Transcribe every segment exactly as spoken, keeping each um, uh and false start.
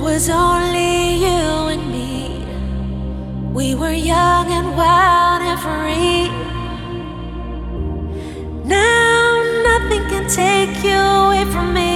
was only you and me. We were young and wild and free. Now nothing can take you away from me.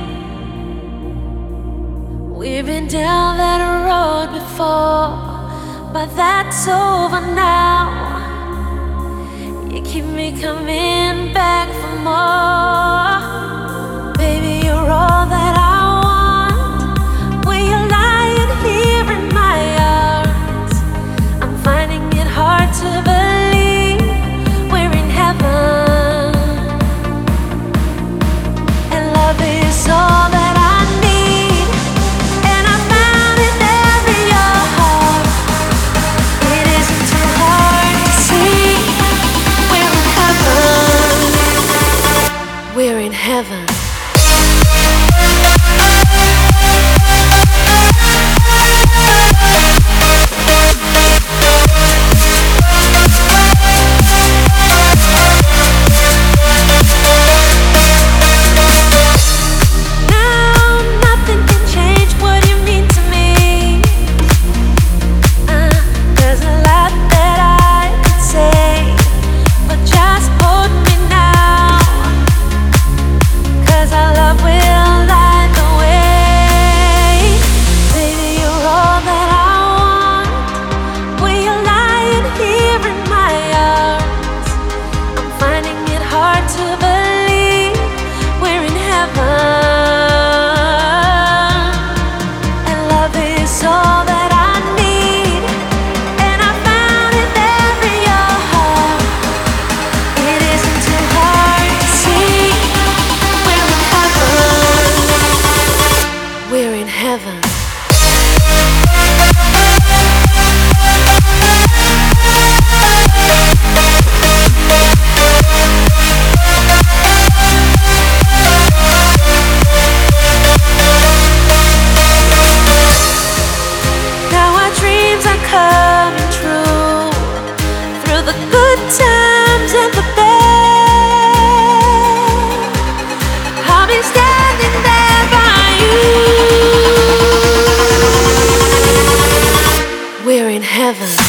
We've been down that road before, but that's over now. You keep me coming back for more. Baby, you're all that I want. When you're lying here in my arms, I'm finding it hard to believe we're in heaven. And love is all that I need, and I found it there in your heart. It isn't too hard to see. We're in heaven. We're in heaven. Times and the bad, I'll be standing there by you. We're in heaven.